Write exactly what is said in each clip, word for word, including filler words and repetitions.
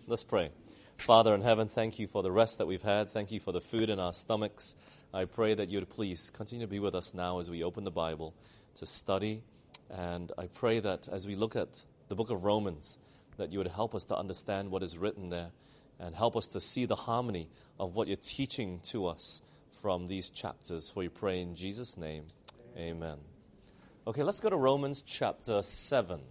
Let's pray. Father in heaven, thank you for the rest that we've had. Thank you for the food in our stomachs. I pray that you would please continue to be with us now as we open the Bible to study. And I pray that as we look at the book of Romans, that you would help us to understand what is written there and help us to see the harmony of what you're teaching to us from these chapters. For we pray in Jesus' name, amen. Okay, let's go to Romans chapter seven.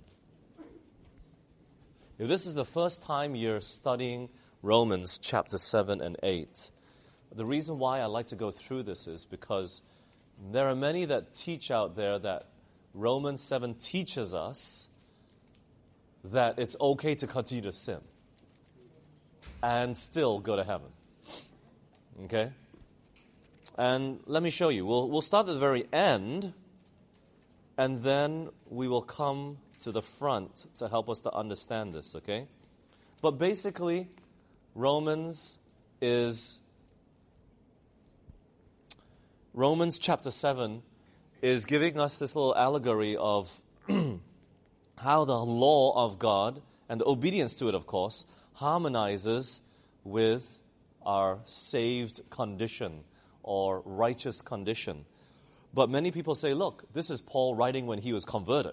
If this is the first time you're studying Romans chapter seven and eight, the reason why I like to go through this is because there are many that teach out there that Romans seven teaches us that it's okay to continue to sin and still go to heaven. Okay? And let me show you. We'll, we'll start at the very end, and then we will come to the front to help us to understand this, okay? But basically, Romans is, Romans chapter seven is giving us this little allegory of how the law of God, and the obedience to it, of course, harmonizes with our saved condition or righteous condition. But many people say, look, this is Paul writing when he was converted.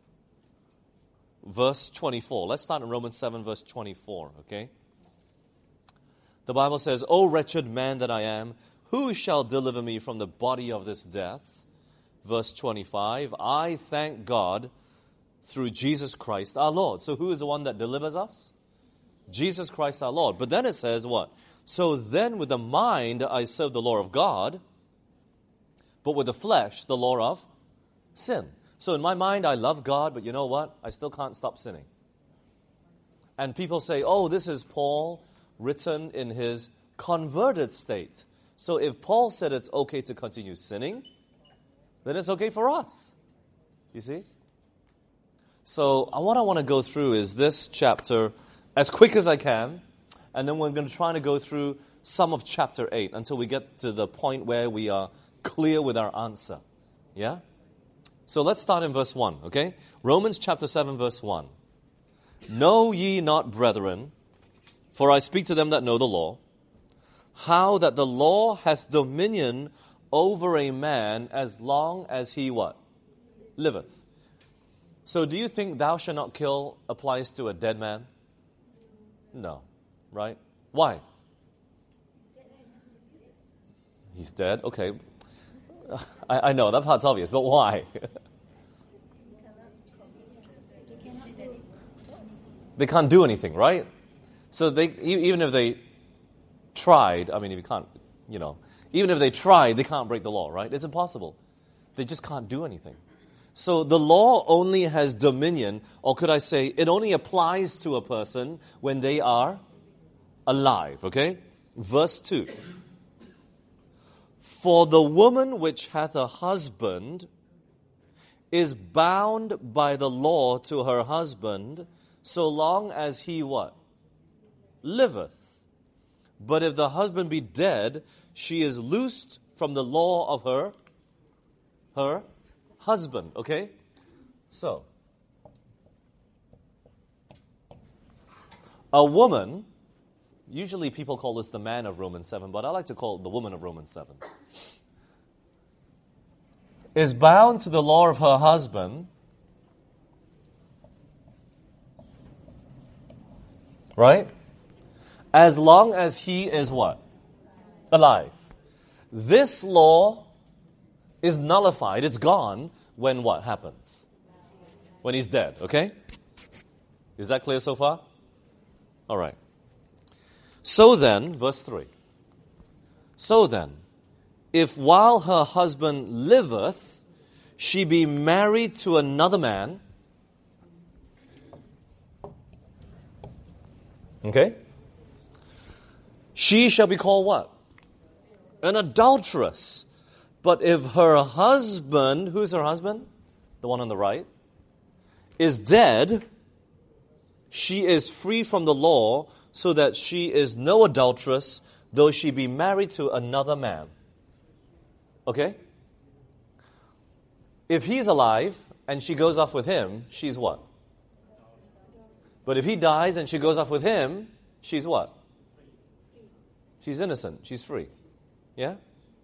Verse twenty-four. Let's start in Romans seven, verse twenty-four, okay? The Bible says, O wretched man that I am, who shall deliver me from the body of this death? Verse twenty-five, I thank God through Jesus Christ our Lord. So who is the one that delivers us? Jesus Christ our Lord. But then it says what? So then with the mind I serve the law of God, but with the flesh, the law of sin. So in my mind, I love God, but you know what? I still can't stop sinning. And people say, oh, this is Paul written in his converted state. So if Paul said it's okay to continue sinning, then it's okay for us. You see? So what I want to go through is this chapter as quick as I can, and then we're going to try to go through some of chapter eight until we get to the point where we are clear with our answer. Yeah? So let's start in verse one, okay? Romans chapter seven, verse one. Know ye not, brethren, for I speak to them that know the law, how that the law hath dominion over a man as long as he what? Liveth. So do you think thou shalt not kill applies to a dead man? No. Right? Why? He's dead? Okay. I, I know, that part's obvious, but why? They can't do anything, right? So they, even if they tried, I mean, if you can't, you know, even if they tried, they can't break the law, right? It's impossible. They just can't do anything. So the law only has dominion, or could I say, it only applies to a person when they are alive, okay? Verse two. For the woman which hath a husband is bound by the law to her husband so long as he what? Liveth. But if the husband be dead, she is loosed from the law of her, her husband, okay? So, a woman, usually people call this the man of Romans seven, but I like to call it the woman of Romans seven, is bound to the law of her husband, right? As long as he is what? Alive. This law is nullified, it's gone, when what happens? When he's dead, okay? Is that clear so far? All right. So then, verse three. So then, if while her husband liveth, she be married to another man, okay? She shall be called what? An adulteress. But if her husband, who's her husband? The one on the right, is dead, she is free from the law, so that she is no adulteress, though she be married to another man. Okay? If he's alive and she goes off with him, she's what? But if he dies and she goes off with him, she's what? She's innocent. She's free. Yeah?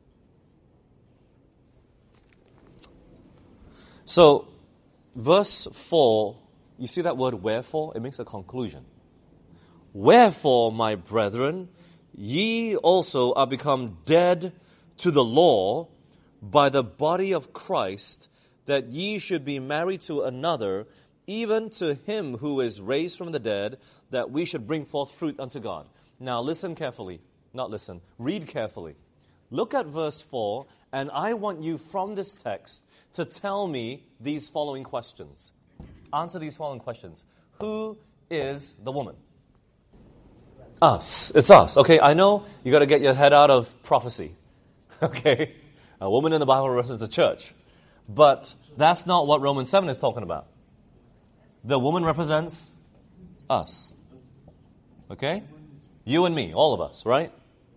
So, verse four, you see that word wherefore? It makes a conclusion. Wherefore, my brethren, ye also are become dead to the law by the body of Christ, that ye should be married to another, even to him who is raised from the dead, that we should bring forth fruit unto God. Now listen carefully. Not listen. Read carefully. Look at verse four, and I want you from this text to tell me these following questions. Answer these following questions. Who is the woman? Us. It's us. Okay, I know you got to get your head out of prophecy. Okay? A woman in the Bible represents the church. But that's not what Romans seven is talking about. The woman represents us. Okay? You and me, all of us, right?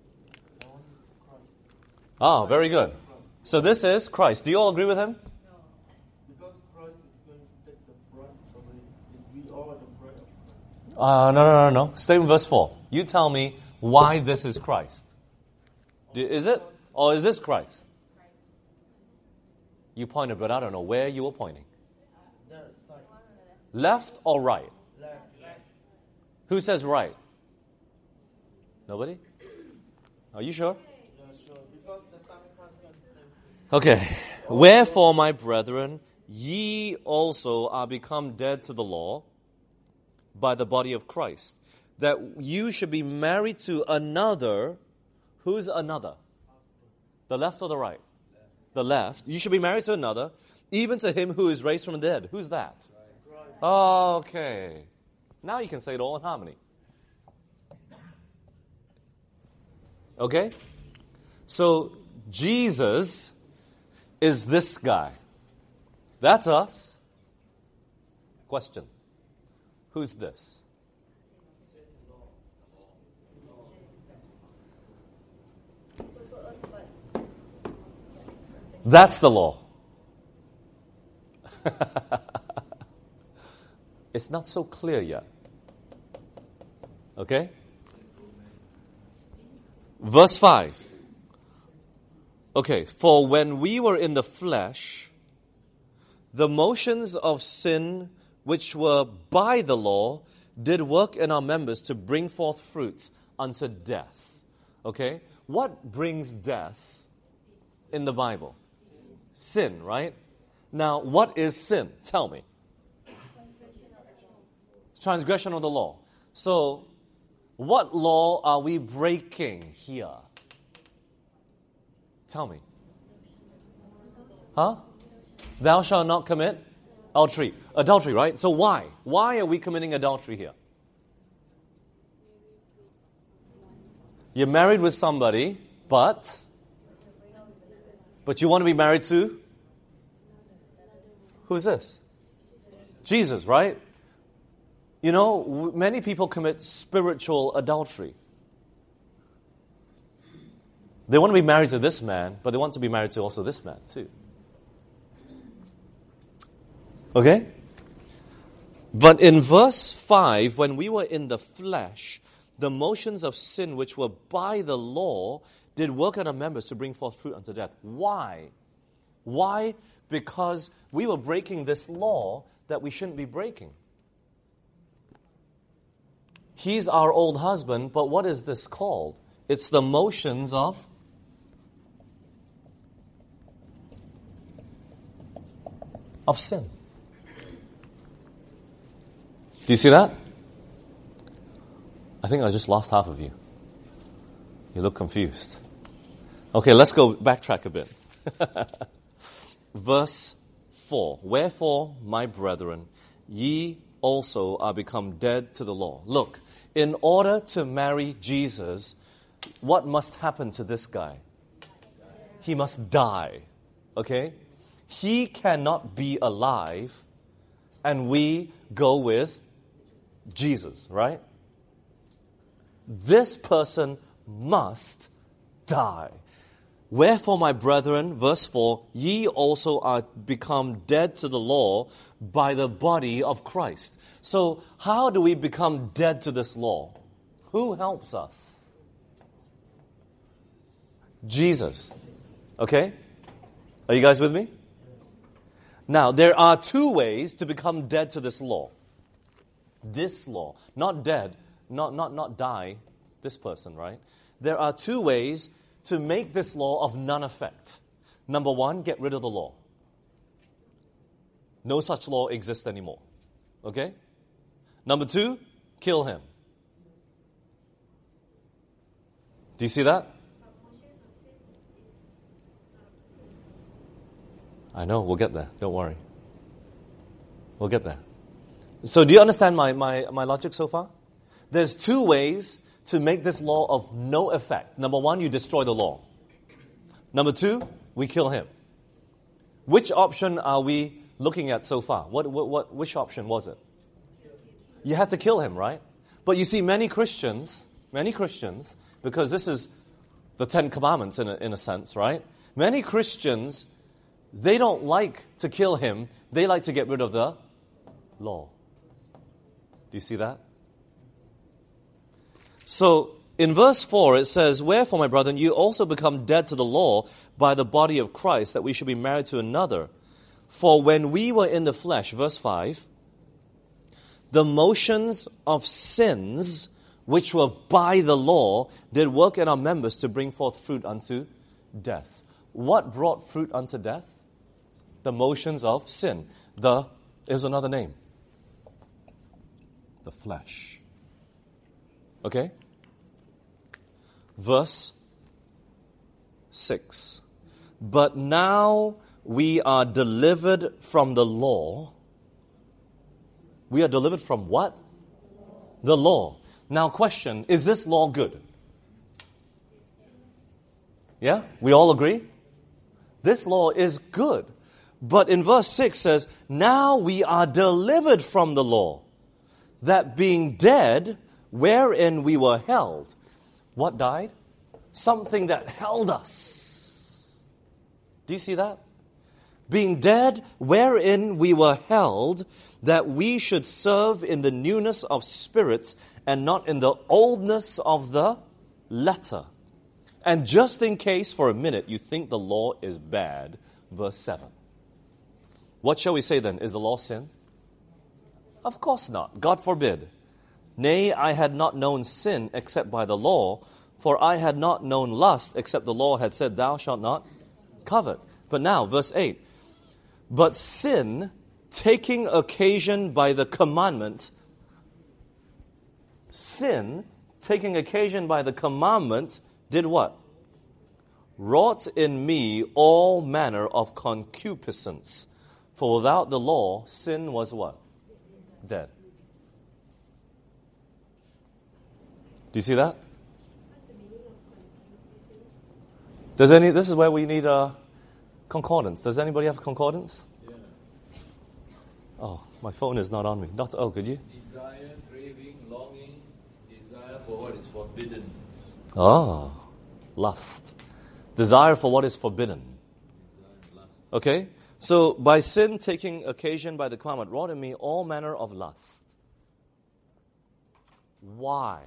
Ah, very good. So this is Christ. Do you all agree with him? No. Because Christ is going to take the bride away. Is we are the bride of Christ. Uh, no, no, no, no. Stay in verse four. You tell me why this is Christ. Do, is it? Or is this Christ? You pointed, but I don't know where you were pointing. There, side. Left or right? Left. Left. Who says right? Nobody? Are you sure? Yeah, sure. Because the time has gone. Okay. Wherefore, my brethren, ye also are become dead to the law by the body of Christ, that you should be married to another. Who's another? The left or the right? The left. You should be married to another, even to him who is raised from the dead. Who's that? Okay. Now you can say it all in harmony. Okay? So, Jesus is this guy. That's us. Question. Who's this? That's the law. It's not so clear yet. Okay? Verse five. Okay, for when we were in the flesh, the motions of sin which were by the law did work in our members to bring forth fruits unto death. Okay? What brings death in the Bible? Sin, right? Now, what is sin? Tell me. Transgression of the law. So, what law are we breaking here? Tell me. Huh? Thou shalt not commit adultery. Adultery, right? So why? Why are we committing adultery here? You're married with somebody, but but you want to be married to? Who's this? Jesus, right? You know, many people commit spiritual adultery. They want to be married to this man, but they want to be married to also this man too. Okay? But in verse five, when we were in the flesh, the motions of sin which were by the law did work on our members to bring forth fruit unto death. Why? Why? Because we were breaking this law that we shouldn't be breaking. He's our old husband, but what is this called? It's the motions of of sin. Do you see that? I think I just lost half of you. You look confused. Okay, let's go backtrack a bit. Verse four. Wherefore, my brethren, ye also are become dead to the law. Look, in order to marry Jesus, what must happen to this guy? He must die. Okay? He cannot be alive, and we go with Jesus, right? This person must die. Wherefore, my brethren, verse four, ye also are become dead to the law by the body of Christ. So, how do we become dead to this law? Who helps us? Jesus. Okay? Are you guys with me? Now, there are two ways to become dead to this law. This law. Not dead, not, not, not die, this person, right? There are two ways to make this law of none effect. Number one, get rid of the law. No such law exists anymore. Okay? Number two, kill him. Do you see that? I know, we'll get there. Don't worry. We'll get there. So do you understand my, my, my logic so far? There's two ways to make this law of no effect. Number one, you destroy the law. Number two, we kill him. Which option are we looking at so far? What, what, what, which option was it? You have to kill him, right? But you see, many Christians, many Christians, because this is the Ten Commandments in a, in a sense, right? Many Christians, they don't like to kill him. They like to get rid of the law. Do you see that? So, in verse four, it says, "Wherefore, my brethren, you also become dead to the law by the body of Christ, that we should be married to another. For when we were in the flesh," verse five, "the motions of sins, which were by the law, did work in our members to bring forth fruit unto death." What brought fruit unto death? The motions of sin. The is another name. The flesh. Okay? Verse six. "But now we are delivered from the law." We are delivered from what? The law. Now question, is this law good? Yeah? We all agree? This law is good. But in verse six says, "Now we are delivered from the law, that being dead, wherein we were held." What died? Something that held us. Do you see that? "Being dead, wherein we were held, that we should serve in the newness of spirits, and not in the oldness of the letter." And just in case for a minute you think the law is bad, verse seven. What shall we say then? Is the law sin? Of course not. God forbid. "Nay, I had not known sin except by the law, for I had not known lust except the law had said, thou shalt not covet." But now, verse eight. "But sin, taking occasion by the commandment," sin, taking occasion by the commandment, did what? "Wrought in me all manner of concupiscence. For without the law, sin was" what? Dead. Do you see that? Does any? This is where we need a concordance. Does anybody have a concordance? Yeah. Oh, my phone is not on me. Doctor Oh, could you? Desire, craving, longing, desire for what is forbidden. Oh, lust. Desire for what is forbidden. Desire, lust. Okay? So, by sin taking occasion by the commandment, wrought in me all manner of lust. Why?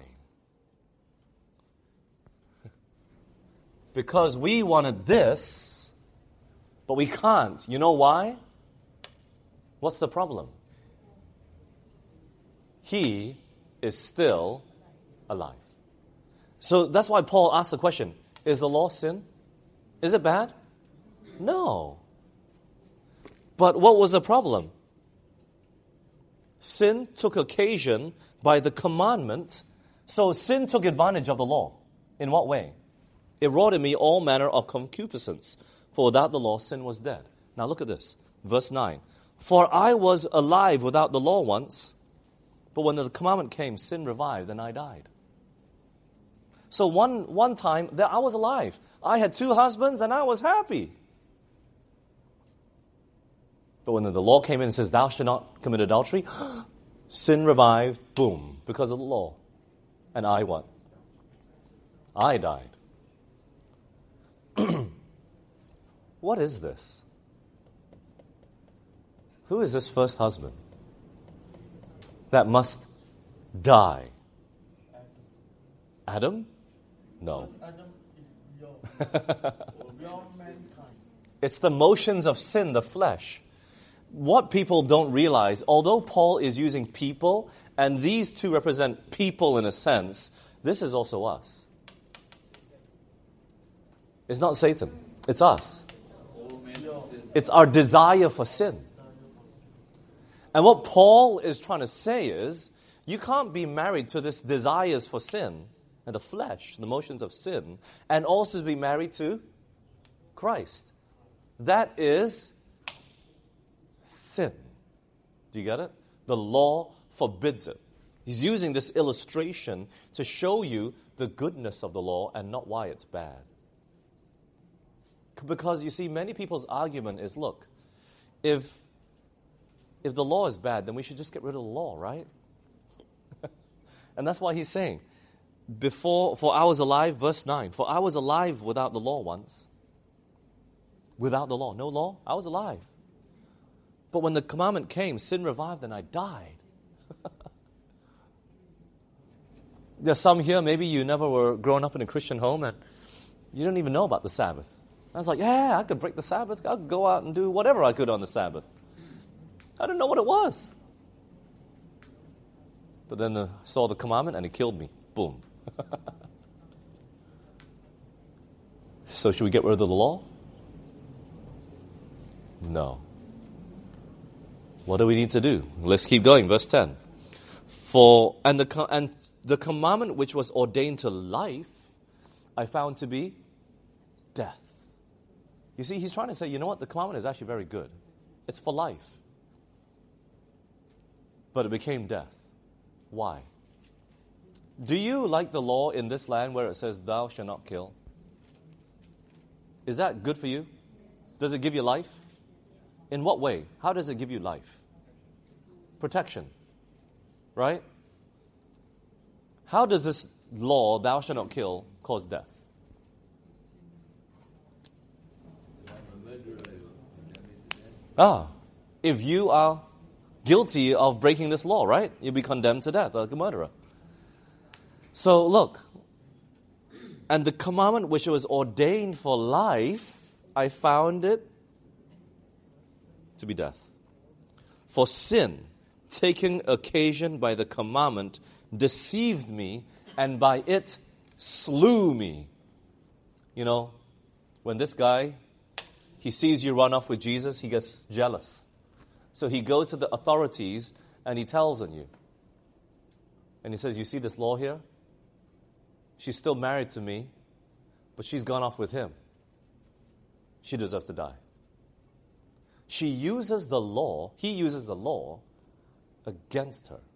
Because we wanted this, but we can't. You know why? What's the problem? He is still alive. So that's why Paul asked the question, is the law sin? Is it bad? No. But what was the problem? Sin took occasion by the commandment. So sin took advantage of the law. In what way? It wrought in me all manner of concupiscence. For without the law, sin was dead. Now look at this. Verse nine. "For I was alive without the law once, but when the commandment came, sin revived and I died." So one, one time, that I was alive. I had two husbands and I was happy. But when the law came in and says, "Thou shalt not commit adultery," sin revived, boom, because of the law. And I what? I died. What is this? Who is this first husband that must die? Adam? No. Adam is your, your mankind. It's the motions of sin, the flesh. What people don't realize, although Paul is using people, and these two represent people in a sense, this is also us. It's not Satan. It's us. It's our desire for sin. And what Paul is trying to say is, you can't be married to this desires for sin and the flesh, the motions of sin, and also be married to Christ. That is sin. Do you get it? The law forbids it. He's using this illustration to show you the goodness of the law and not why it's bad. Because you see, many people's argument is, look, if if the law is bad, then we should just get rid of the law, right? And that's why he's saying, before, for I was alive, verse nine, for I was alive without the law once. Without the law. No law, I was alive. But when the commandment came, sin revived and I died. There's some here, maybe you never were grown up in a Christian home and you don't even know about the Sabbath. I was like, yeah, I could break the Sabbath. I could go out and do whatever I could on the Sabbath. I didn't know what it was. But then I saw the commandment and it killed me. Boom. So should we get rid of the law? No. What do we need to do? Let's keep going. Verse ten. For and the and the commandment which was ordained to life, I found to be death. You see, he's trying to say, you know what? The commandment is actually very good. It's for life. But it became death. Why? Do you like the law in this land where it says, thou shalt not kill? Is that good for you? Does it give you life? In what way? How does it give you life? Protection. Right? How does this law, thou shalt not kill, cause death? Ah, if you are guilty of breaking this law, right? You'll be condemned to death like a murderer. So look, and the commandment which was ordained for life, I found it to be death. For sin, taking occasion by the commandment, deceived me, and by it slew me. You know, when this guy, he sees you run off with Jesus, he gets jealous. So he goes to the authorities and he tells on you. And he says, you see this law here? She's still married to me, but she's gone off with him. She deserves to die. She uses the law, he uses the law against her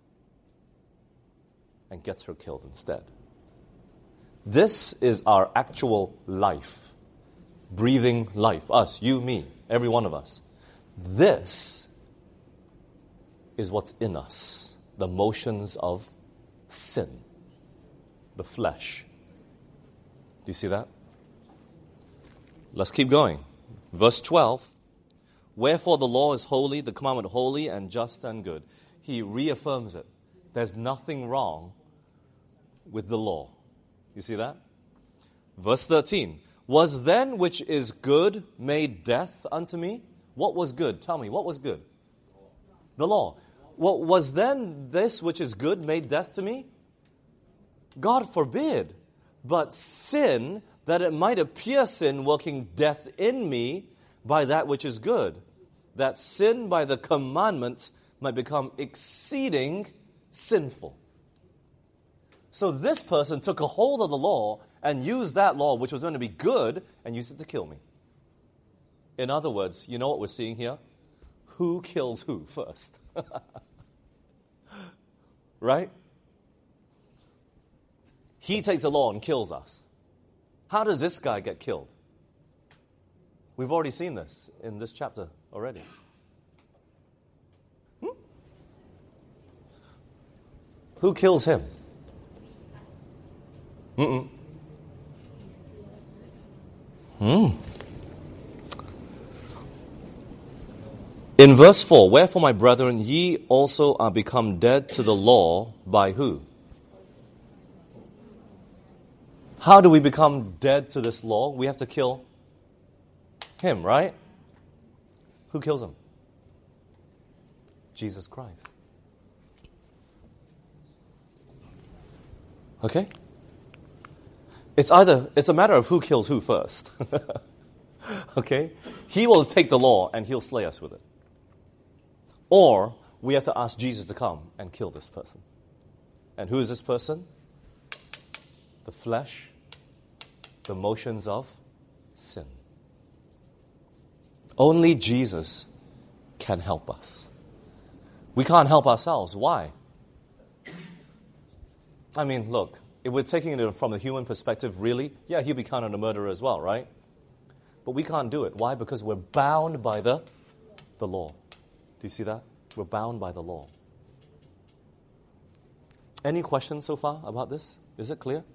and gets her killed instead. This is our actual life. Breathing life. Us, you, me, every one of us. This is what's in us. The motions of sin. The flesh. Do you see that? Let's keep going. Verse twelve. Wherefore the law is holy, the commandment holy and just and good. He reaffirms it. There's nothing wrong with the law. You see that? Verse thirteen. Was then which is good made death unto me? What was good? Tell me, what was good? The law. What was then this which is good made death to me? God forbid. But sin, that it might appear sin working death in me by that which is good, that sin by the commandments might become exceeding sinful. So this person took a hold of the law and used that law, which was going to be good, and used it to kill me. In other words, you know what we're seeing here? Who kills who first? Right? He takes the law and kills us. How does this guy get killed? We've already seen this in this chapter already. Hmm? Who kills him? Mm-mm. Hmm. In verse four, wherefore, my brethren, ye also are become dead to the law by who? How do we become dead to this law? We have to kill him, right? Who kills him? Jesus Christ. Okay? It's either, it's a matter of who kills who first. Okay? He will take the law and he'll slay us with it. Or we have to ask Jesus to come and kill this person. And who is this person? The flesh, the motions of sin. Only Jesus can help us. We can't help ourselves. Why? I mean, look, if we're taking it from a human perspective, really, yeah, he'll be counted a murderer as well, right? But we can't do it. Why? Because we're bound by the, the law. Do you see that? We're bound by the law. Any questions so far about this? Is it clear?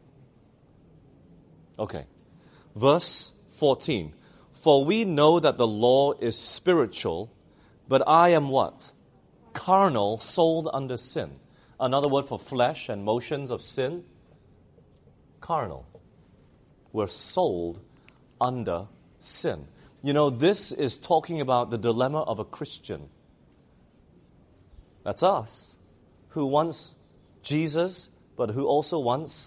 Okay. Verse fourteen. For we know that the law is spiritual, but I am what? Carnal, sold under sin. Another word for flesh and motions of sin? Carnal. We're sold under sin. You know, this is talking about the dilemma of a Christian. That's us, who wants Jesus, but who also wants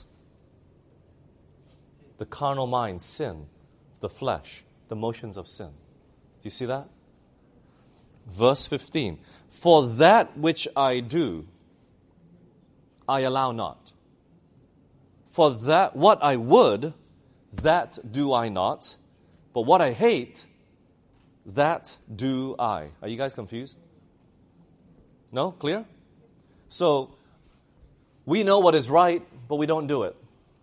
the carnal mind, sin, the flesh, the motions of sin. Do you see that? Verse fifteen. For that which I do, I allow not. For that what I would, that do I not. But what I hate, that do I. Are you guys confused? No? Clear? So, we know what is right, but we don't do it.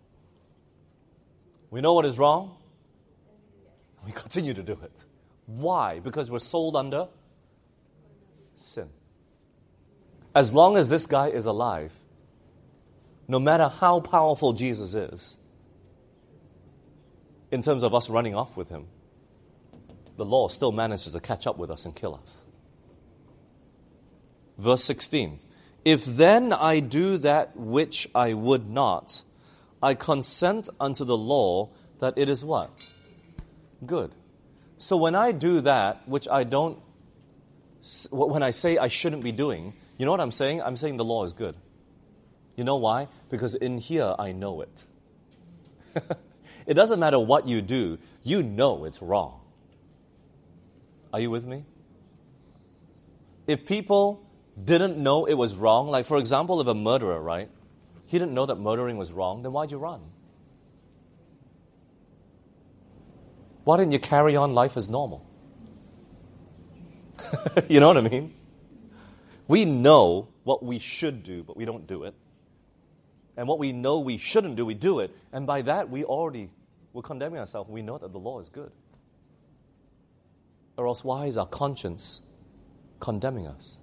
We know what is wrong, we continue to do it. Why? Because we're sold under sin. As long as this guy is alive, no matter how powerful Jesus is, in terms of us running off with him, the law still manages to catch up with us and kill us. Verse sixteen. If then I do that which I would not, I consent unto the law that it is what? Good. So when I do that which I don't, when I say I shouldn't be doing, you know what I'm saying? I'm saying the law is good. You know why? Because in here I know it. It doesn't matter what you do, you know it's wrong. Are you with me? If people didn't know it was wrong, like for example, if a murderer, right? He didn't know that murdering was wrong, then why'd you run? Why didn't you carry on life as normal? You know what I mean? We know what we should do, but we don't do it. And what we know we shouldn't do, we do it. And by that, we already, we're condemning ourselves. We know that the law is good. Or else why is our conscience condemning us?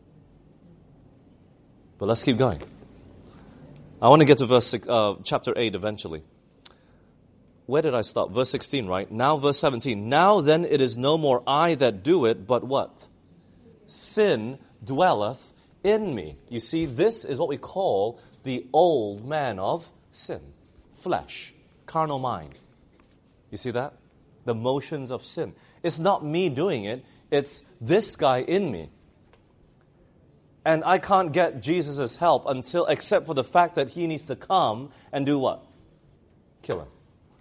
But let's keep going. I want to get to verse uh, chapter eight eventually. Where did I stop? Verse sixteen, right? Now verse seventeen. Now then it is no more I that do it, but what? Sin dwelleth in me. You see, this is what we call the old man of sin. Flesh, carnal mind. You see that? The motions of sin. It's not me doing it. It's this guy in me. And I can't get Jesus' help until, except for the fact that he needs to come and do what? Kill him.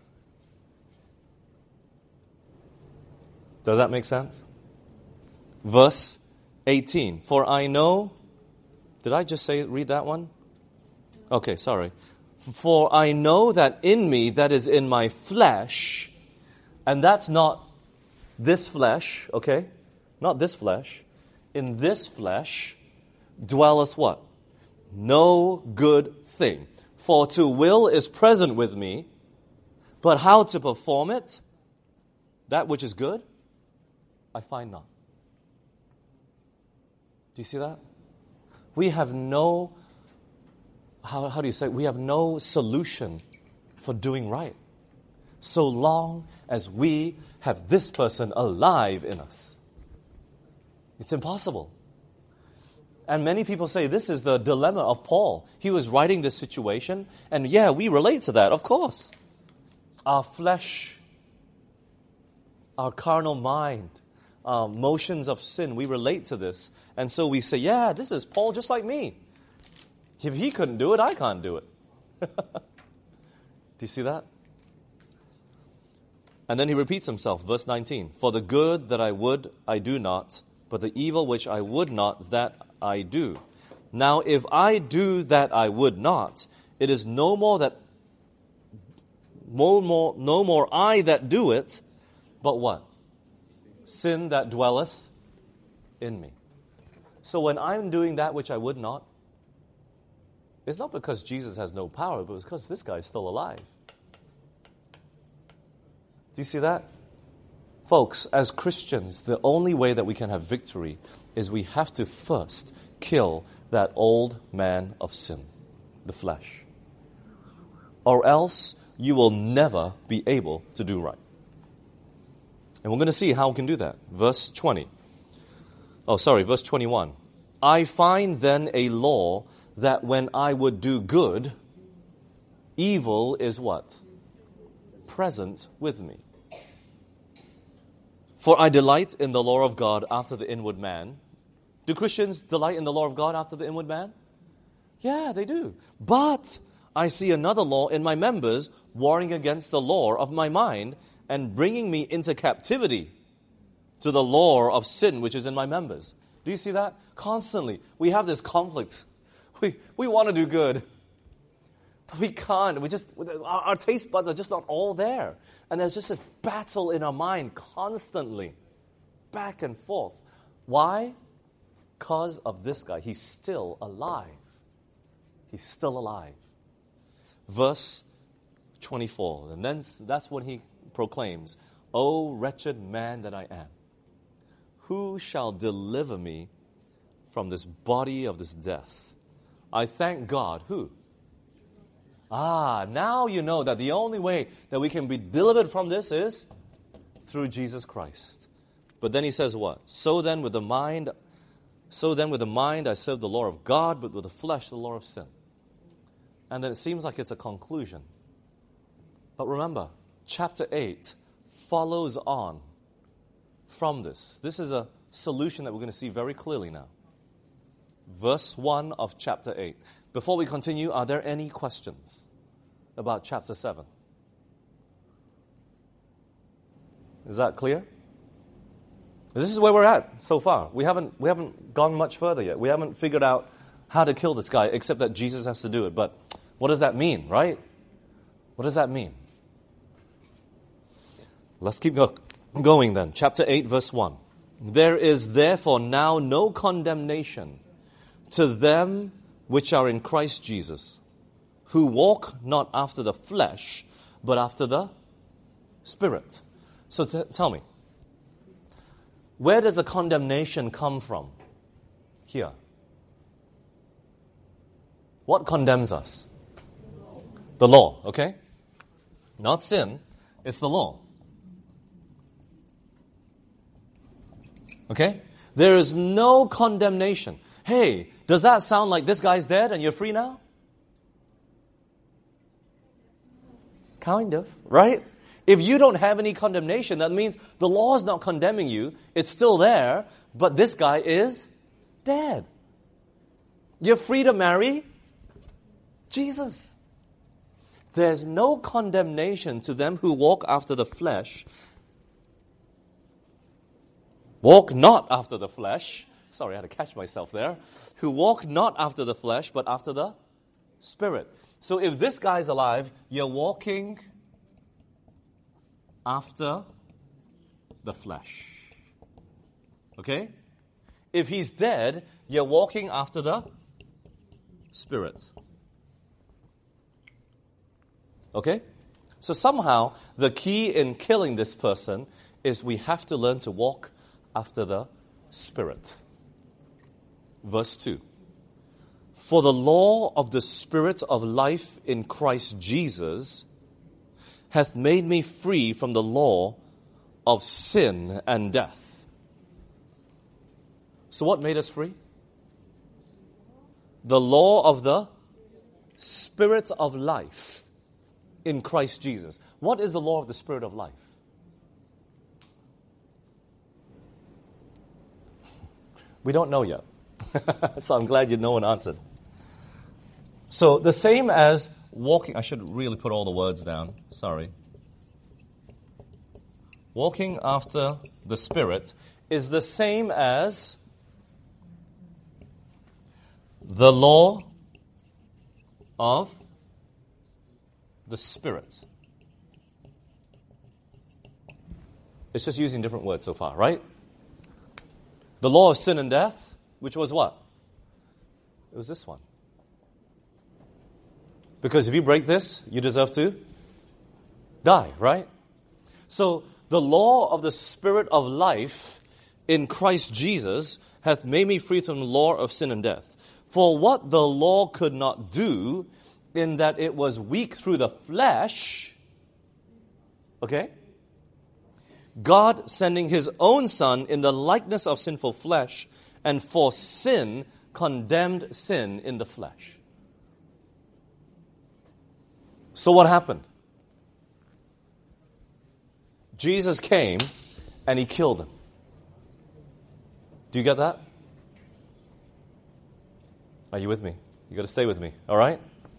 Does that make sense? Verse eighteen. For I know, did I just say, read that one? Okay, sorry. For I know that in me, that is in my flesh, and that's not this flesh, okay? Not this flesh. In this flesh dwelleth what? No good thing. For to will is present with me, but how to perform it, that which is good, I find not. Do you see that? We have no, how, how do you say, we have no solution for doing right, so long as we have this person alive in us. It's impossible. And many people say this is the dilemma of Paul. He was writing this situation, and yeah, we relate to that, of course. our flesh, our carnal mind, uh, motions of sin, we relate to this. And so we say, yeah, this is Paul just like me. If he couldn't do it, I can't do it. Do you see that? And then he repeats himself, verse nineteen. For the good that I would, I do not, but the evil which I would not, that I do. Now if I do that I would not, it is no more that, no more, no more I that do it, but what? Sin that dwelleth in me. So when I'm doing that which I would not, it's not because Jesus has no power, but it's because this guy is still alive. Do you see that? Folks, as Christians, the only way that we can have victory is we have to first kill that old man of sin, the flesh. Or else you will never be able to do right. And we're going to see how we can do that. Verse twenty. Oh, sorry, verse twenty-one. I find then a law that when I would do good, evil is what? Present with me. For I delight in the law of God after the inward man. Do Christians delight in the law of God after the inward man? Yeah, they do. But I see another law in my members, warring against the law of my mind and bringing me into captivity to the law of sin which is in my members. Do you see that? Constantly, we have this conflict. We we want to do good, but we can't. We just our, our taste buds are just not all there, and there's just this battle in our mind constantly, back and forth. Why? Because of this guy. He's still alive. He's still alive. Verse twenty-four, and then that's when he proclaims, "O wretched man that I am, who shall deliver me from this body of this death? I thank God." Who? Ah, now you know that the only way that we can be delivered from this is through Jesus Christ. But then he says what? So then with the mind, so then with the mind I serve the law of God, but with the flesh the law of sin. And then it seems like it's a conclusion. But remember, chapter eight follows on from this. This is a solution that we're going to see very clearly now. Verse one of chapter eight. Before we continue, are there any questions about chapter seven? Is that clear? This is where we're at so far. We haven't we haven't gone much further yet. We haven't figured out how to kill this guy, except that Jesus has to do it. But what does that mean, right? What does that mean? Let's keep go- going then. Chapter eight, verse one. There is therefore now no condemnation to them which are in Christ Jesus, who walk not after the flesh, but after the Spirit. So t- tell me, where does the condemnation come from? Here. What condemns us? The law, okay? Not sin, it's the law. Okay? There is no condemnation. Hey, does that sound like this guy's dead and you're free now? Kind of, right? If you don't have any condemnation, that means the law is not condemning you. It's still there, but this guy is dead. You're free to marry Jesus. There's no condemnation to them who walk after the flesh. Walk not after the flesh. Sorry, I had to catch myself there. Who walk not after the flesh, but after the Spirit. So if this guy's alive, you're walking after the flesh. Okay? If he's dead, you're walking after the Spirit. Okay? So somehow, the key in killing this person is we have to learn to walk after the Spirit. Verse two. For the law of the Spirit of life in Christ Jesus hath made me free from the law of sin and death. So what made us free? The law of the Spirit of life. in Christ Jesus. What is the law of the Spirit of life? We don't know yet. So I'm glad you know and answered. So the same as walking, I should really put all the words down, sorry. Walking after the Spirit is the same as the law of the Spirit. It's just using different words so far, right? The law of sin and death, which was what? It was this one. Because if you break this, you deserve to die, right? So the law of the Spirit of life in Christ Jesus hath made me free from the law of sin and death. For what the law could not do, in that it was weak through the flesh, okay? God sending His own Son in the likeness of sinful flesh, and for sin, condemned sin in the flesh. So what happened? Jesus came and He killed him. Do you get that? Are you with me? You got to stay with me, all right?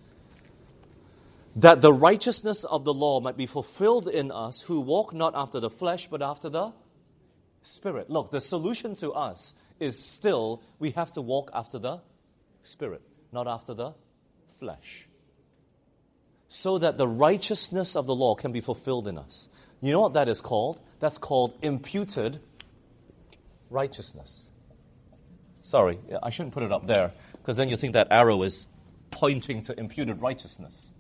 That the righteousness of the law might be fulfilled in us who walk not after the flesh, but after the Spirit. Look, the solution to us is still we have to walk after the Spirit, not after the flesh. So that the righteousness of the law can be fulfilled in us. You know what that is called? That's called imputed righteousness. Sorry, I shouldn't put it up there, because then you think that arrow is pointing to imputed righteousness.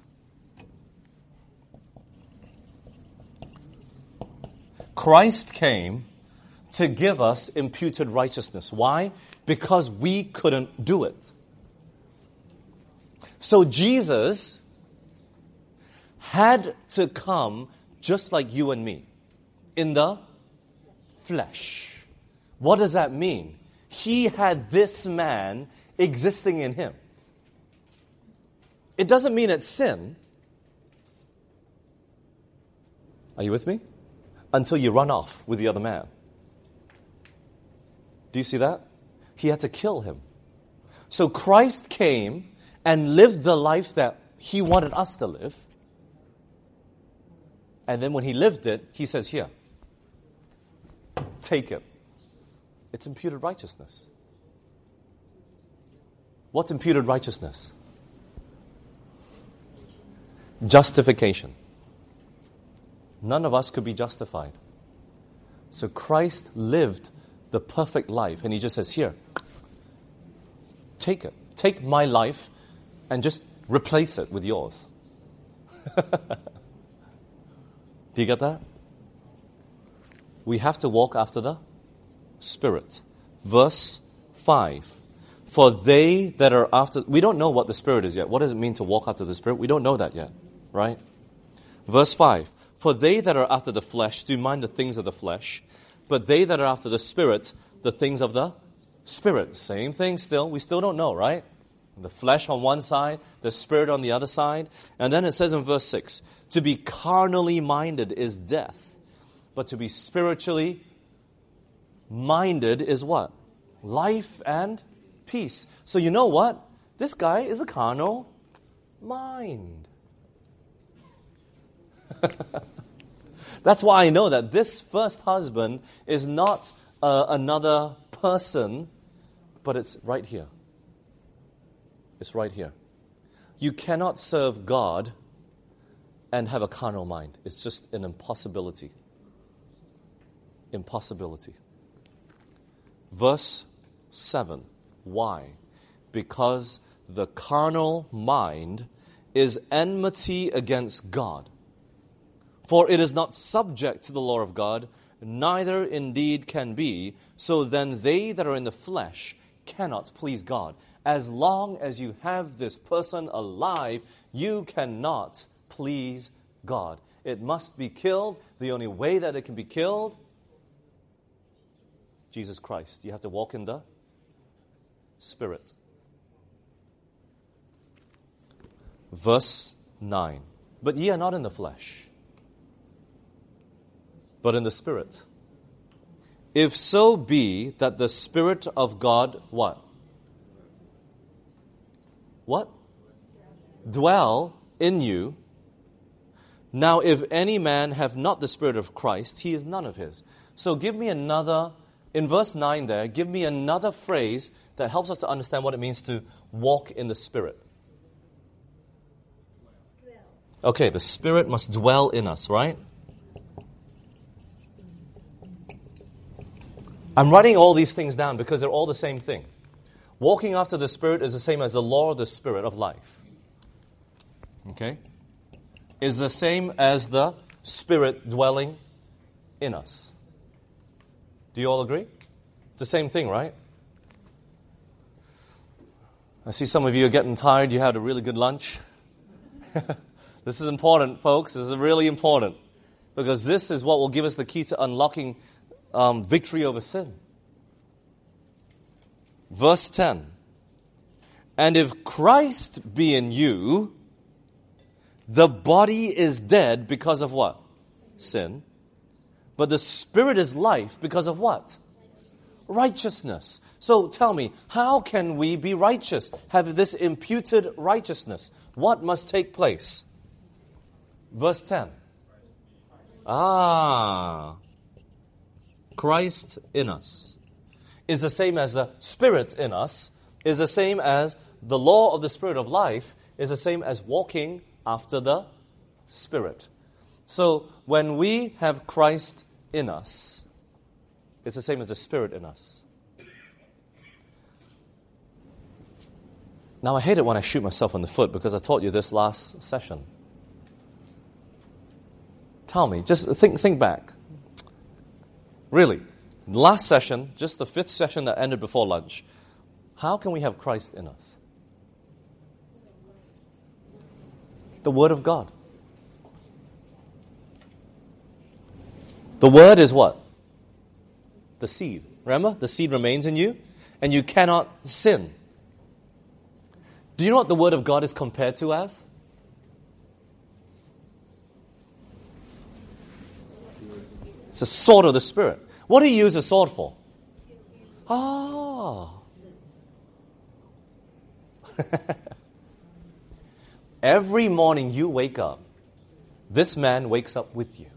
Christ came to give us imputed righteousness. Why? Because we couldn't do it. So Jesus had to come just like you and me, in the flesh. What does that mean? He had this man existing in him. It doesn't mean it's sin. Are you with me? Until you run off with the other man. Do you see that? He had to kill him. So Christ came and lived the life that He wanted us to live. And then when He lived it, He says, here, take it. It's imputed righteousness. What's imputed righteousness? Justification. None of us could be justified. So Christ lived the perfect life, and He just says, here, take it. Take my life and just replace it with yours. Do you get that? We have to walk after the Spirit. Verse five. For they that are after... We don't know what the Spirit is yet. What does it mean to walk after the Spirit? We don't know that yet, right? Verse five. For they that are after the flesh do mind the things of the flesh, but they that are after the Spirit, the things of the Spirit. Same thing still. We still don't know, right? The flesh on one side, the Spirit on the other side. And then it says in verse six, to be carnally minded is death, but to be spiritually minded is what? Life and peace. So you know what? This guy is a carnal mind. That's why I know that this first husband is not uh, another person, but it's right here. It's right here. You cannot serve God and have a carnal mind. It's just an impossibility. Impossibility. Verse seven. Why? Because the carnal mind is enmity against God. For it is not subject to the law of God, neither indeed can be. So then they that are in the flesh cannot please God. As long as you have this person alive, you cannot please God. It must be killed. The only way that it can be killed, Jesus Christ. You have to walk in the Spirit. Verse nine. But ye are not in the flesh, but in the Spirit. If so be that the Spirit of God, what? What? Dwell in you. Now if any man have not the Spirit of Christ, he is none of his. So give me another, in verse nine there, give me another phrase that helps us to understand what it means to walk in the Spirit. Okay, the Spirit must dwell in us, right? I'm writing all these things down because they're all the same thing. Walking after the Spirit is the same as the law of the Spirit of life. Okay? Is the same as the Spirit dwelling in us. Do you all agree? It's the same thing, right? I see some of you are getting tired. You had a really good lunch. This is important, folks. This is really important. Because this is what will give us the key to unlocking um, victory over sin. Verse ten. And if Christ be in you, the body is dead because of what? Sin. But the Spirit is life because of what? Righteousness. So tell me, how can we be righteous? Have this imputed righteousness? What must take place? Verse ten. Ah. Christ in us is the same as the Spirit in us, is the same as the law of the Spirit of life, is the same as walking after the Spirit. So when we have Christ in us, it's the same as the Spirit in us. Now I hate it when I shoot myself in the foot because I taught you this last session. Tell me, just think think back. Really, last session, just the fifth session that ended before lunch, how can we have Christ in us? The Word of God. The Word is what? The seed. Remember? The seed remains in you, and you cannot sin. Do you know what the Word of God is compared to as? It's a sword of the Spirit. What do you use a sword for? Ah. Every morning you wake up, this man wakes up with you.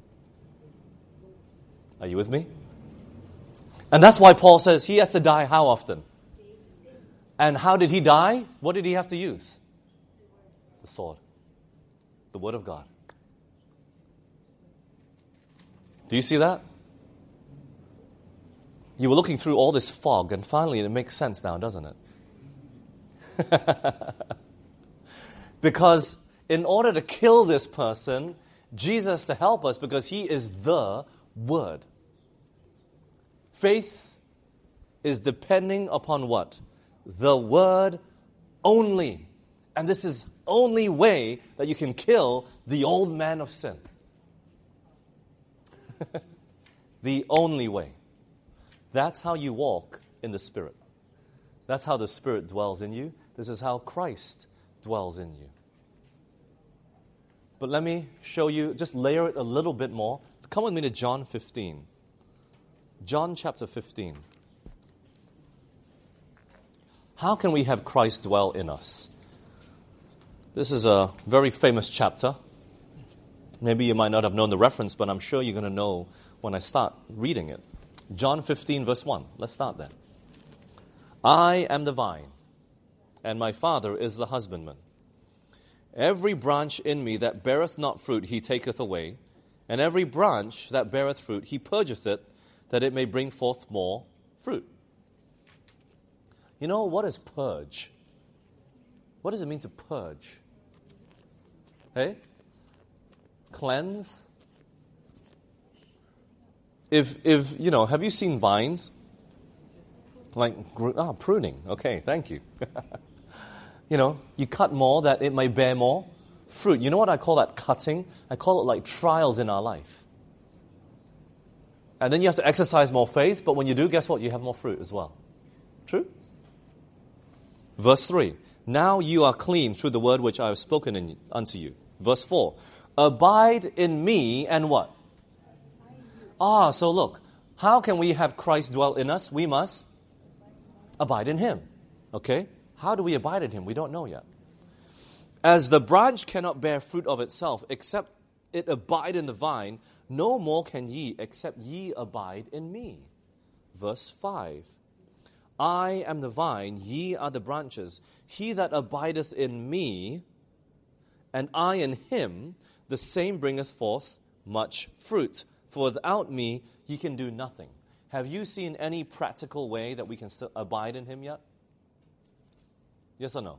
Are you with me? And that's why Paul says he has to die how often? And how did he die? What did he have to use? The sword. The Word of God. Do you see that? You were looking through all this fog, and finally it makes sense now, doesn't it? Because in order to kill this person, Jesus to help us because he is the Word. Faith is depending upon what? The Word only. And this is the only way that you can kill the old man of sin. The only way. That's how you walk in the Spirit. That's how the Spirit dwells in you. This is how Christ dwells in you. But let me show you, just layer it a little bit more. Come with me to John fifteen. John chapter fifteen. How can we have Christ dwell in us? This is a very famous chapter. Maybe you might not have known the reference, but I'm sure you're going to know when I start reading it. John fifteen, verse one. Let's start there. I am the vine, and my Father is the husbandman. Every branch in me that beareth not fruit, he taketh away. And every branch that beareth fruit, he purgeth it, that it may bring forth more fruit. You know, what is purge? What does it mean to purge? Hey? Cleanse? If, if you know, have you seen vines? Like, ah, pruning. Okay, thank you. You know, you cut more that it may bear more fruit. You know what I call that cutting? I call it like trials in our life. And then you have to exercise more faith, but when you do, guess what? You have more fruit as well. True? Verse three. Now you are clean through the word which I have spoken in, unto you. Verse four. Abide in me and what? Ah, so look. How can we have Christ dwell in us? We must abide in Him. Okay? How do we abide in Him? We don't know yet. As the branch cannot bear fruit of itself, except it abide in the vine, no more can ye, except ye abide in me. Verse five. I am the vine, ye are the branches. He that abideth in me, and I in him, the same bringeth forth much fruit. For without me, ye can do nothing. Have you seen any practical way that we can still abide in Him yet? Yes or no?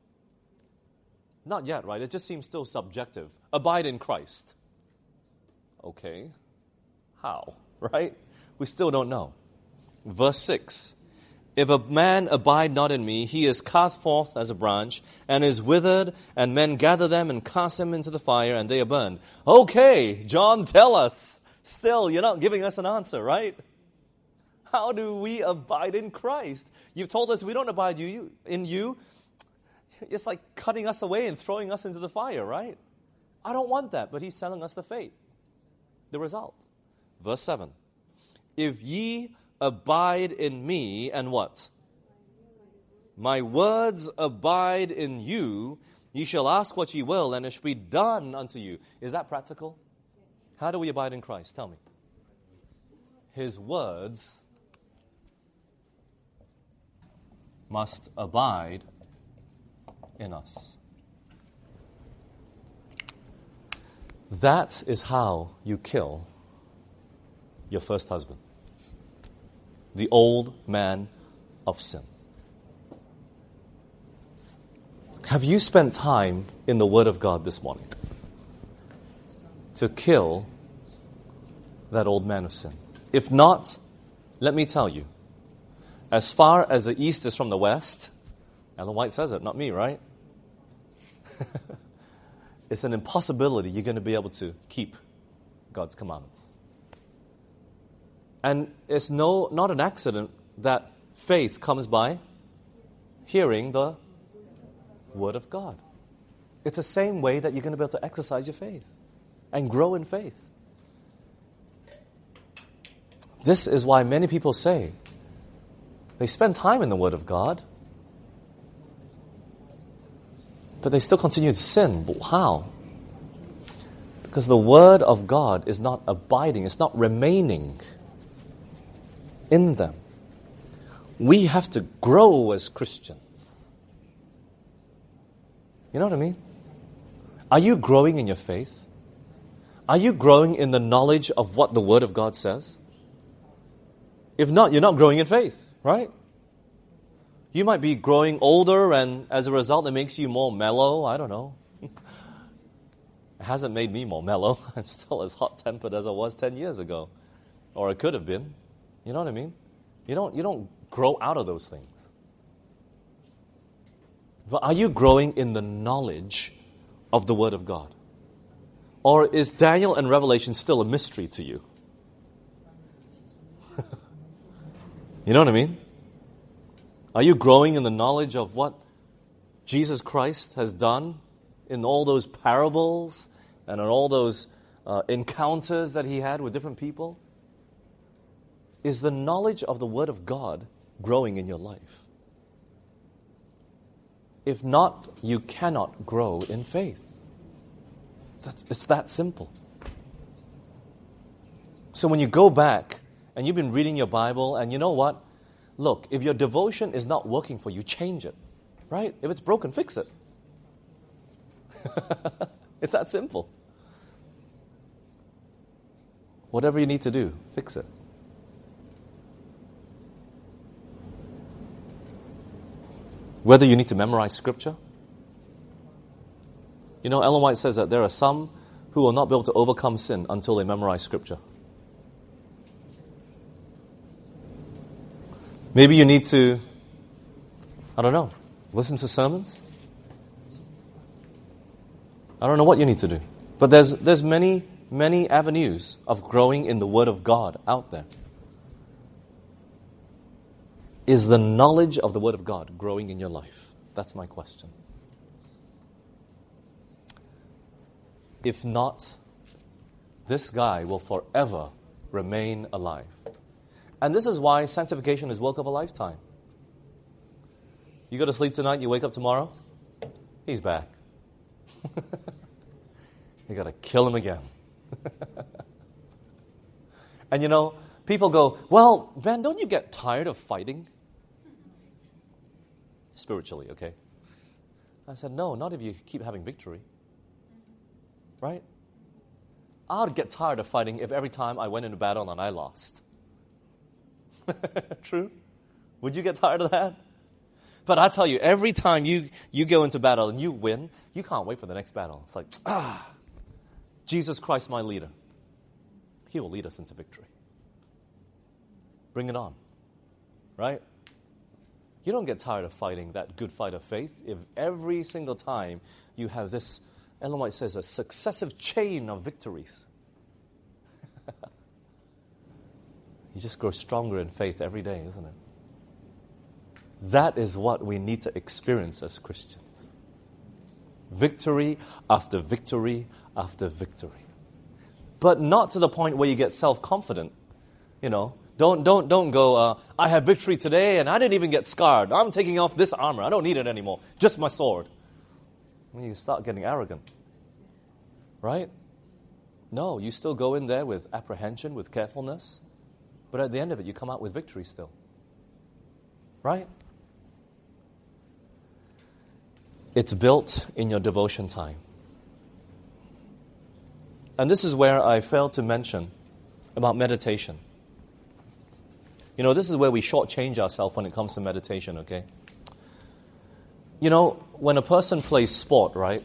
Not yet, right? It just seems still subjective. Abide in Christ. Okay. How? Right? We still don't know. Verse six. If a man abide not in me, he is cast forth as a branch, and is withered, and men gather them and cast them into the fire, and they are burned. Okay, John, tell us. Still, you're not giving us an answer, right? How do we abide in Christ? You've told us we don't abide you, in you. It's like cutting us away and throwing us into the fire, right? I don't want that, but He's telling us the fate, the result. Verse seven. If ye abide in me, and what? My words abide in you, ye shall ask what ye will, and it shall be done unto you. Is that practical? How do we abide in Christ? Tell me. His words must abide in us. That is how you kill your first husband, the old man of sin. Have you spent time in the Word of God this morning to kill that old man of sin? If not, let me tell you, as far as the east is from the west, Ellen White says it, not me, right? It's an impossibility you're going to be able to keep God's commandments. And it's no not an accident that faith comes by hearing the Word of God. It's the same way that you're going to be able to exercise your faith and grow in faith. This is why many people say they spend time in the Word of God, but they still continue to sin. But how? Because the Word of God is not abiding, it's not remaining in them. We have to grow as Christians. You know what I mean? Are you growing in your faith? Are you growing in the knowledge of what the Word of God says? If not, you're not growing in faith, right? You might be growing older, and as a result, it makes you more mellow. I don't know. It hasn't made me more mellow. I'm still as hot-tempered as I was ten years ago. Or I could have been. You know what I mean? You don't, you don't grow out of those things. But are you growing in the knowledge of the Word of God? Or is Daniel and Revelation still a mystery to you? You know what I mean? Are you growing in the knowledge of what Jesus Christ has done in all those parables and in all those uh, encounters that He had with different people? Is the knowledge of the Word of God growing in your life? If not, you cannot grow in faith. That's, it's that simple. So when you go back and you've been reading your Bible, and you know what? Look, if your devotion is not working for you, change it. Right? If it's broken, fix it. It's that simple. Whatever you need to do, fix it. Whether you need to memorize Scripture. You know, Ellen White says that there are some who will not be able to overcome sin until they memorize Scripture. Maybe you need to, I don't know, listen to sermons. I don't know what you need to do. But there's there's many, many avenues of growing in the Word of God out there. Is the knowledge of the Word of God growing in your life? That's my question. If not, this guy will forever remain alive. And this is why sanctification is work of a lifetime. You go to sleep tonight, you wake up tomorrow, he's back. You got to kill him again. And you know, people go, well, Ben, don't you get tired of fighting? Spiritually, okay? I said, no, not if you keep having victory. Right? I'd get tired of fighting if every time I went into battle and I lost. True? Would you get tired of that? But I tell you, every time you, you go into battle and you win, you can't wait for the next battle. It's like, ah, Jesus Christ, my leader. He will lead us into victory. Bring it on. Right? You don't get tired of fighting that good fight of faith if every single time you have this, Ellen White says, a successive chain of victories. You just grow stronger in faith every day, isn't it? That is what we need to experience as Christians. Victory after victory after victory. But not to the point where you get self-confident. You know, don't don't don't go, uh, I have victory today and I didn't even get scarred. I'm taking off this armor. I don't need it anymore. Just my sword. When you start getting arrogant. Right? No, you still go in there with apprehension, with carefulness. But at the end of it, you come out with victory still. Right? It's built in your devotion time. And this is where I failed to mention about meditation. You know, this is where we shortchange ourselves when it comes to meditation, okay? You know, when a person plays sport, right?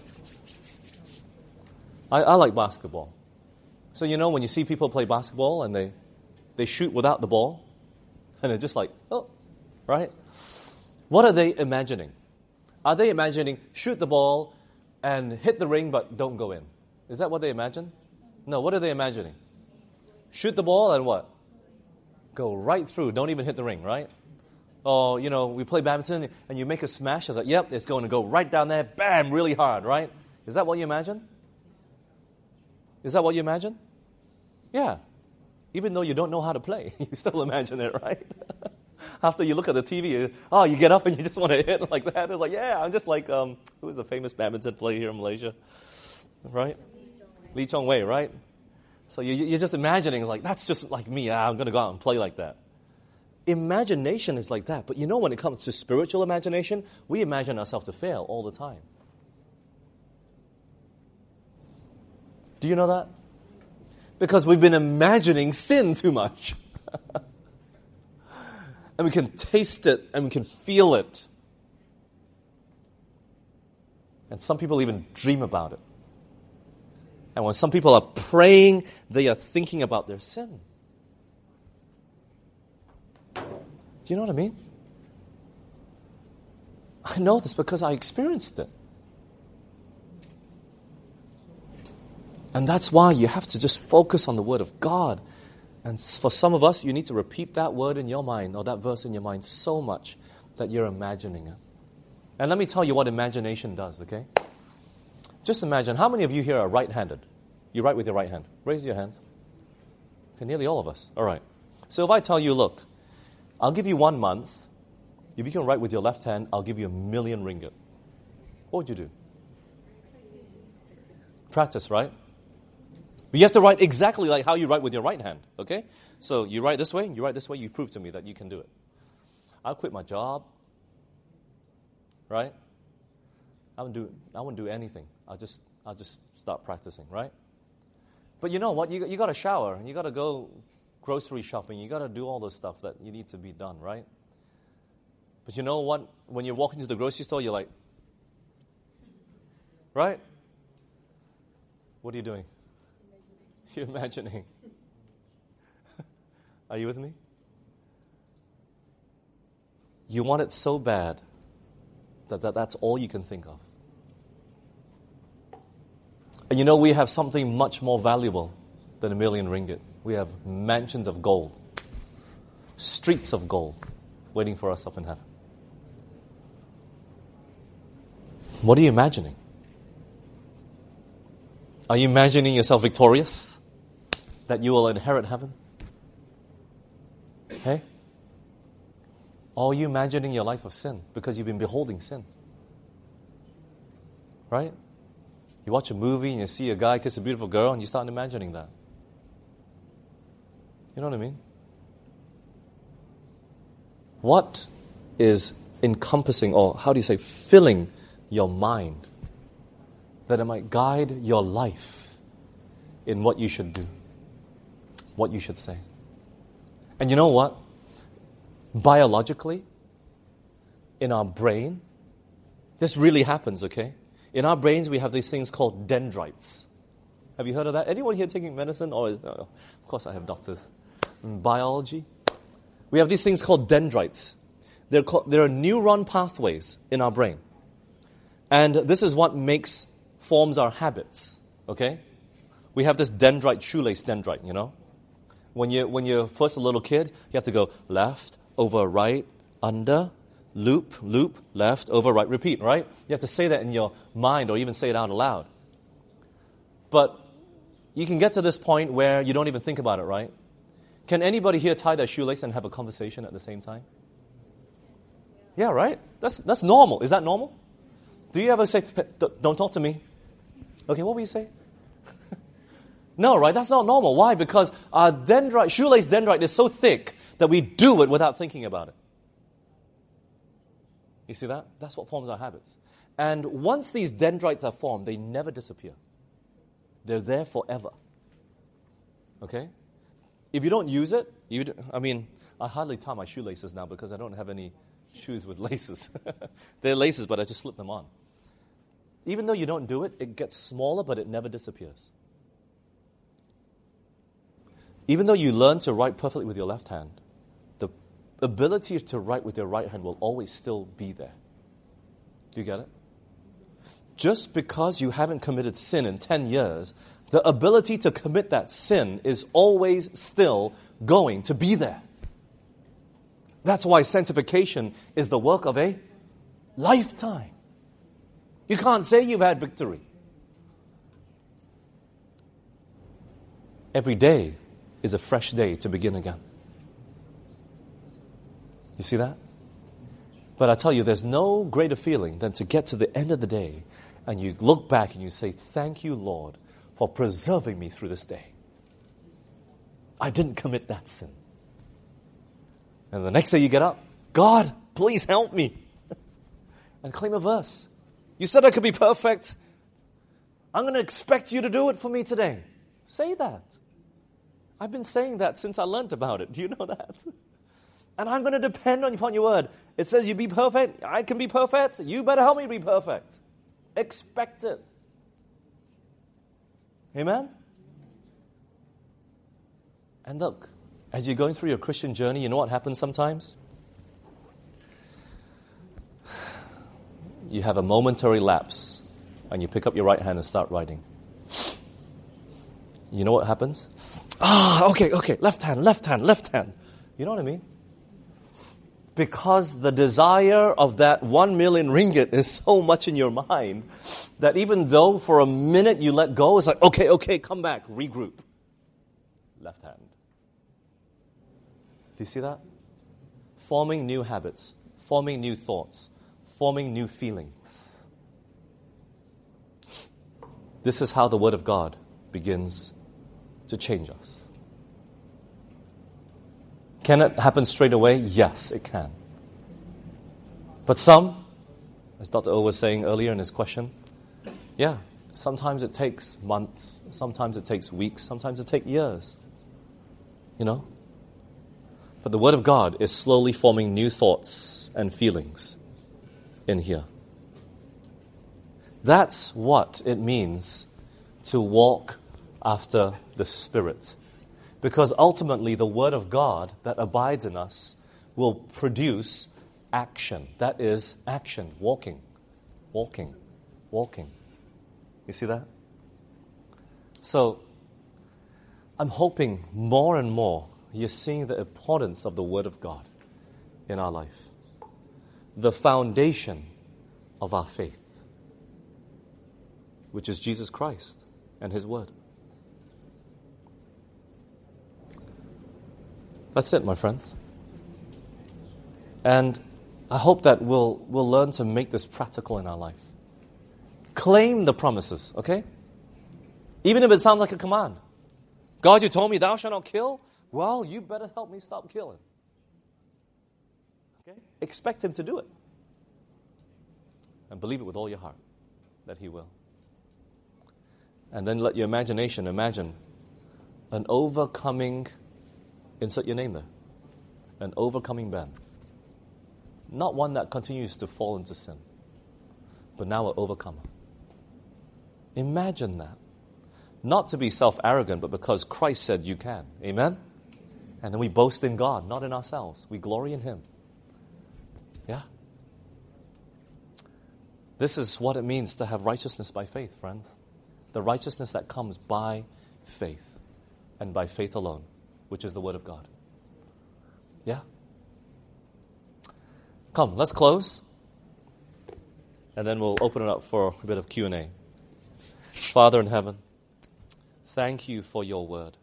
I, I like basketball. So, you know, when you see people play basketball and they, they shoot without the ball, and they're just like, oh, right? What are they imagining? Are they imagining shoot the ball and hit the ring but don't go in? Is that what they imagine? No, what are they imagining? Shoot the ball and what? Go right through, don't even hit the ring, right? Or, you know, we play badminton and you make a smash, it's like, yep, it's going to go right down there, bam, really hard, right? Is that what you imagine? Is that what you imagine? Yeah. Even though you don't know how to play, you still imagine it, right? After you look at the T V, oh, you get up and you just want to hit like that. It's like, yeah, I'm just like, um, who is a famous badminton player here in Malaysia? Right? Lee Chong Wei, right? So you, you're just imagining, like, that's just like me. Ah, I'm going to go out and play like that. Imagination is like that. But you know, when it comes to spiritual imagination, we imagine ourselves to fail all the time. Do you know that? Because we've been imagining sin too much. And we can taste it and we can feel it. And some people even dream about it. And when some people are praying, they are thinking about their sin. Do you know what I mean? I know this because I experienced it. And that's why you have to just focus on the Word of God. And for some of us, you need to repeat that word in your mind or that verse in your mind so much that you're imagining it. And let me tell you what imagination does, okay? Just imagine, how many of you here are right-handed? You write with your right hand. Raise your hands. Okay, nearly all of us. All right. So if I tell you, look, I'll give you one month. If you can write with your left hand, I'll give you a million ringgit. What would you do? Practice, right? But you have to write exactly like how you write with your right hand, okay? So you write this way, you write this way, you prove to me that you can do it. I'll quit my job, right? I won't do, I won't do anything. I'll just, I'll just start practicing, right? But you know what? You, you got to shower. You got to go grocery shopping. You got to do all the stuff that you need to be done, right? But you know what? When you walk into the grocery store, you're like, right? What are you doing? You're imagining. Are you with me? You want it so bad that, that that's all you can think of. And you know, we have something much more valuable than a million ringgit. We have mansions of gold, streets of gold waiting for us up in heaven. What are you imagining? Are you imagining yourself victorious? That you will inherit heaven? Hey? Or are you imagining your life of sin because you've been beholding sin? Right? You watch a movie and you see a guy kiss a beautiful girl and you start imagining that. You know what I mean? What is encompassing, or how do you say, filling your mind that it might guide your life in what you should do, what you should say? And you know what? Biologically, in our brain, this really happens, okay? In our brains, we have these things called dendrites. Have you heard of that? Anyone here taking medicine? Or is, oh, of course I have doctors. In biology, we have these things called dendrites. They're called, there are neuron pathways in our brain. And this is what makes, forms our habits, okay? We have this dendrite, shoelace dendrite, you know? When, you, when you're first a little kid, you have to go left, over, right, under, loop, loop, left, over, right, repeat, right? You have to say that in your mind or even say it out aloud. But you can get to this point where you don't even think about it, right? Can anybody here tie their shoelace and have a conversation at the same time? Yeah, right? That's that's normal. Is that normal? Do you ever say, hey, don't talk to me? Okay, what will you say? No, right? That's not normal. Why? Because our dendrite, shoelace dendrite is so thick that we do it without thinking about it. You see that? That's what forms our habits. And once these dendrites are formed, they never disappear. They're there forever. Okay? If you don't use it, you d- I mean, I hardly tie my shoelaces now because I don't have any shoes with laces. They're laces, but I just slip them on. Even though you don't do it, it gets smaller, but it never disappears. Even though you learn to write perfectly with your left hand, the ability to write with your right hand will always still be there. Do you get it? Just because you haven't committed sin in ten years, the ability to commit that sin is always still going to be there. That's why sanctification is the work of a lifetime. You can't say you've had victory. Every day is a fresh day to begin again. You see that? But I tell you, there's no greater feeling than to get to the end of the day and you look back and you say, thank you, Lord, for preserving me through this day. I didn't commit that sin. And the next day you get up, God, please help me. And claim a verse. You said I could be perfect. I'm going to expect you to do it for me today. Say that. I've been saying that since I learned about it. Do you know that? And I'm going to depend on upon your word. It says you be perfect. I can be perfect. You better help me be perfect. Expect it. Amen? And look, as you're going through your Christian journey, you know what happens sometimes? You have a momentary lapse and you pick up your right hand and start writing. You know what happens? Ah, okay, okay, left hand, left hand, left hand. You know what I mean? Because the desire of that one million ringgit is so much in your mind that even though for a minute you let go, it's like, okay, okay, come back, regroup. Left hand. Do you see that? Forming new habits, forming new thoughts, forming new feelings. This is how the Word of God begins to change us. Can it happen straight away? Yes, it can. But some, as Doctor O was saying earlier in his question, yeah, sometimes it takes months, sometimes it takes weeks, sometimes it takes years. You know? But the Word of God is slowly forming new thoughts and feelings in here. That's what it means to walk after the Spirit. Because ultimately the Word of God that abides in us will produce action. That is action, walking, walking, walking. You see that? So, I'm hoping more and more you're seeing the importance of the Word of God in our life. The foundation of our faith, which is Jesus Christ. and His Word. That's it, my friends. And I hope that we'll, we'll learn to make this practical in our life. Claim the promises, okay? Even if it sounds like a command. God, you told me thou shalt not kill. Well, you better help me stop killing. Okay? Expect Him to do it. And believe it with all your heart that He will. And then let your imagination imagine an overcoming, insert your name there, an overcoming Ben. Not one that continues to fall into sin, but now an overcomer. Imagine that. Not to be self-arrogant, but because Christ said you can. Amen? And then we boast in God, not in ourselves. We glory in Him. Yeah? This is what it means to have righteousness by faith, friends. The righteousness that comes by faith, and by faith alone, which is the Word of God. Yeah? Come, let's close. And then we'll open it up for a bit of Q and A. Father in heaven, thank you for your Word.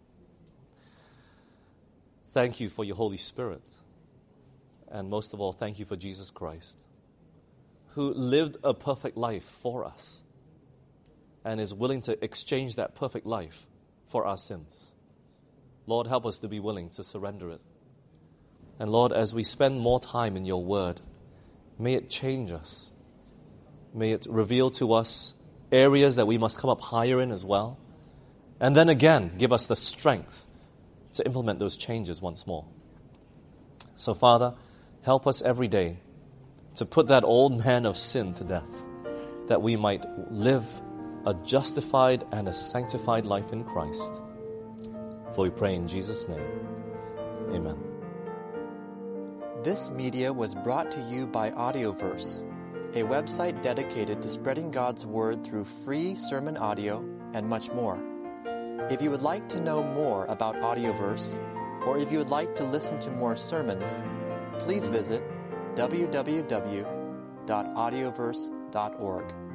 Thank you for your Holy Spirit. And most of all, thank you for Jesus Christ, who lived a perfect life for us and is willing to exchange that perfect life for our sins. Lord, help us to be willing to surrender it. And Lord, as we spend more time in your Word, may it change us. May it reveal to us areas that we must come up higher in as well. And then again, give us the strength to implement those changes once more. So Father, help us every day to put that old man of sin to death, that we might live a justified and a sanctified life in Christ. For we pray in Jesus' name. Amen. This media was brought to you by Audioverse, a website dedicated to spreading God's Word through free sermon audio and much more. If you would like to know more about Audioverse, or if you would like to listen to more sermons, please visit w w w dot audioverse dot org.